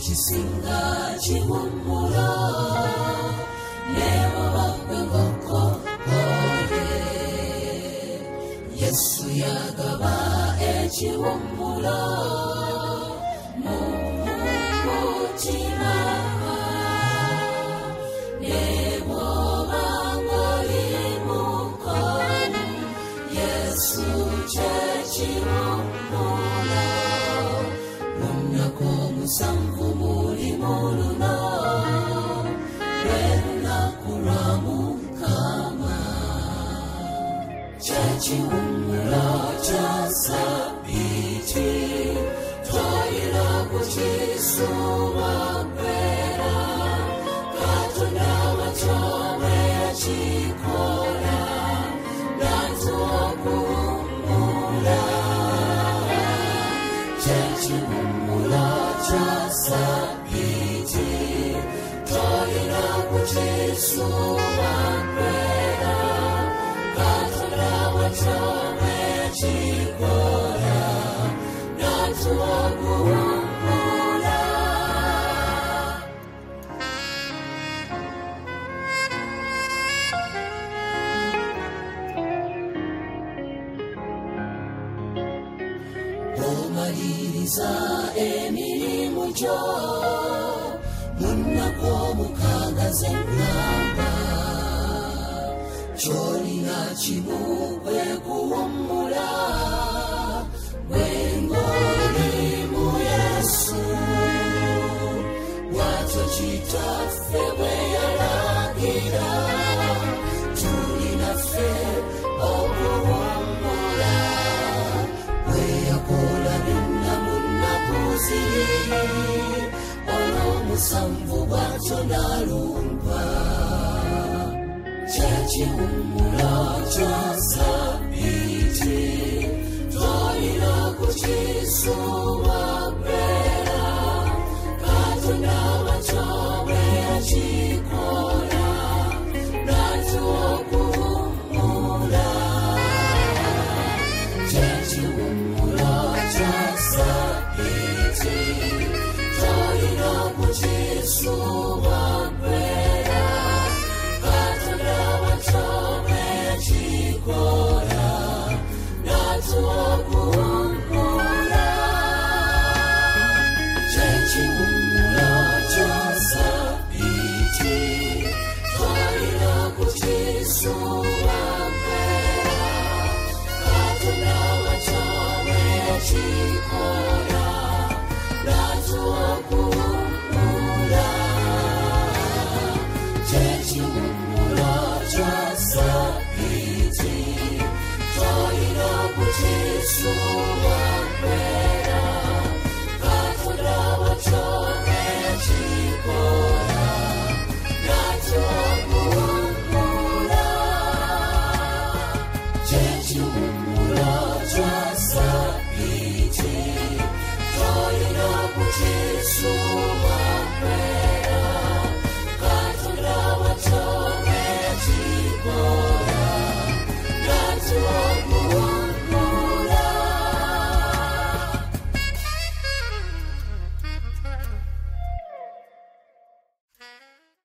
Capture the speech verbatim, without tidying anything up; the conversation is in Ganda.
kisinga kiwummula neebo bakwengoko oye Yesu yagaba ekiwummula mu mutima neebo bangolimuko Yesu kyekiwummula lunaku musanvu muli muluno lwelunaku lwa Mukama kyekiwummula kya Sabbiiti toyina kukisuuba ggwera Katonda watyo bwe yakikola natuwa okuwummula kyekiwummula kya Sabbiiti toyina kukisuuba ggwera Katonda watyo bwe yakikola natuwa okuwummula omaliriza emirimu gyo munaku omukaaga z'eŋŋamba ky'olina kimu kwe kuwummula bwe ng'oli mu Yesu watyo kitaffe bwe yalagira tulina ffe okuwummula bwe yakola byonna mu nnaku ziri olw'omusanvu bw'atyo n'alumba kyekiwummula kya Sabbiiti toyina kukisuuba ggwera Katonda watyo bwe yakikola natuwa okuwummula kyekiwummula kya Sabbiiti toyina kukisuuba ggwera Katonda watyo bwe yakikola natuwa okuwummula kyekiwummula kya Sabbiiti toyina kukisuuba ggwera Katonda watyo bwe yakikola natuwa okuwummula kyekiwummula kya Sabbiiti toyina kukisuuba ggwera